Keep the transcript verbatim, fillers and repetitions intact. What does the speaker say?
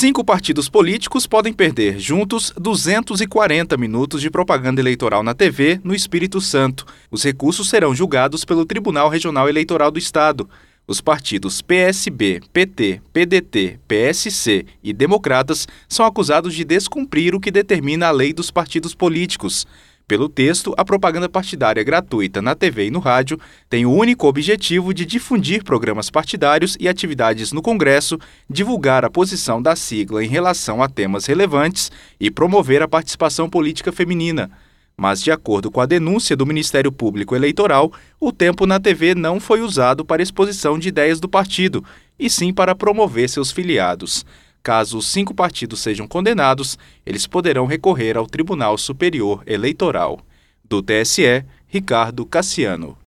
Cinco partidos políticos podem perder juntos duzentos e quarenta minutos de propaganda eleitoral na T V no Espírito Santo. Os recursos serão julgados pelo Tribunal Regional Eleitoral do Estado. Os partidos P S B, P T, P D T, P S C e Democratas são acusados de descumprir o que determina a lei dos partidos políticos. Pelo texto, a propaganda partidária gratuita na T V e no rádio tem o único objetivo de difundir programas partidários e atividades no Congresso, divulgar a posição da sigla em relação a temas relevantes e promover a participação política feminina. Mas, de acordo com a denúncia do Ministério Público Eleitoral, o tempo na T V não foi usado para exposição de ideias do partido, e sim para promover seus filiados. Caso os cinco partidos sejam condenados, eles poderão recorrer ao Tribunal Superior Eleitoral. Do T S E, Ricardo Cassiano.